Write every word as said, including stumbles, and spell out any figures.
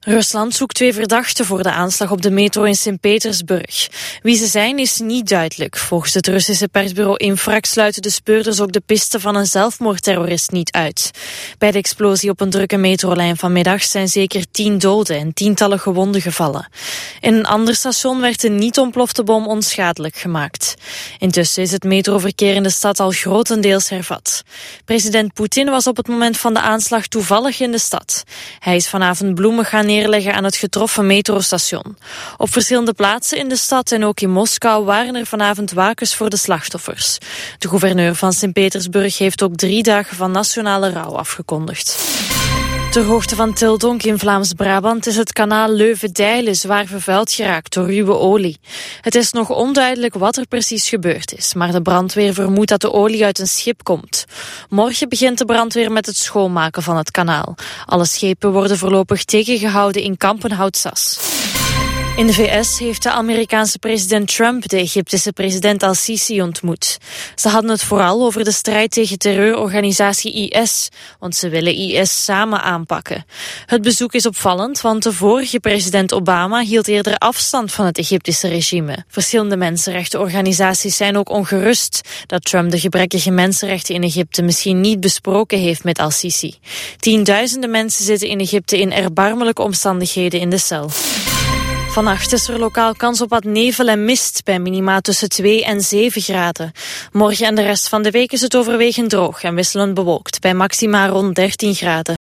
Rusland zoekt twee verdachten voor de aanslag op de metro in Sint-Petersburg. Wie ze zijn is niet duidelijk. Volgens het Russische persbureau Infrakt sluiten de speurders ook de piste van een zelfmoordterrorist niet uit. Bij de explosie op een drukke metrolijn vanmiddag zijn zeker tien doden en tientallen gewonden gevallen. In een ander station werd een niet ontplofte bom onschadelijk gemaakt. Intussen is het metroverkeer in de stad al grotendeels hervat. President Poetin was op het moment van de aanslag toevallig in de stad. Hij is vanavond bloemen gaan neerleggen aan het getroffen metrostation. Op verschillende plaatsen in de stad en ook in Moskou waren er vanavond wakens voor de slachtoffers. De gouverneur van Sint-Petersburg heeft ook drie dagen van nationale rouw afgekondigd. Ter hoogte van Tildonk in Vlaams-Brabant is het kanaal Leuven-Dijlen zwaar vervuild geraakt door ruwe olie. Het is nog onduidelijk wat er precies gebeurd is, maar de brandweer vermoedt dat de olie uit een schip komt. Morgen begint de brandweer met het schoonmaken van het kanaal. Alle schepen worden voorlopig tegengehouden in Kampenhout-Sas. In de V S heeft de Amerikaanse president Trump de Egyptische president Al-Sisi ontmoet. Ze hadden het vooral over de strijd tegen terreurorganisatie I S, want ze willen I S samen aanpakken. Het bezoek is opvallend, want de vorige president Obama hield eerder afstand van het Egyptische regime. Verschillende mensenrechtenorganisaties zijn ook ongerust dat Trump de gebrekkige mensenrechten in Egypte misschien niet besproken heeft met Al-Sisi. Tienduizenden mensen zitten in Egypte in erbarmelijke omstandigheden in de cel. Vannacht is er lokaal kans op wat nevel en mist bij minima tussen twee en zeven graden. Morgen en de rest van de week is het overwegend droog en wisselend bewolkt bij maxima rond dertien graden.